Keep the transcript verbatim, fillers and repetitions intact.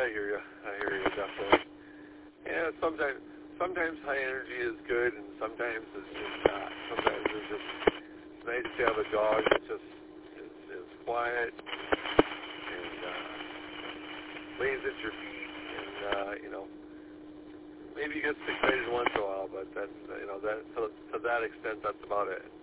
I hear you. I hear you definitely. Yeah, sometimes sometimes high energy is good, and sometimes it's just not. Sometimes it's just nice to have a dog that just is, is quiet and uh, lays at your feet, and uh, you know, maybe he gets excited once in a while, but that's uh, you know that to, to that extent, that's about it.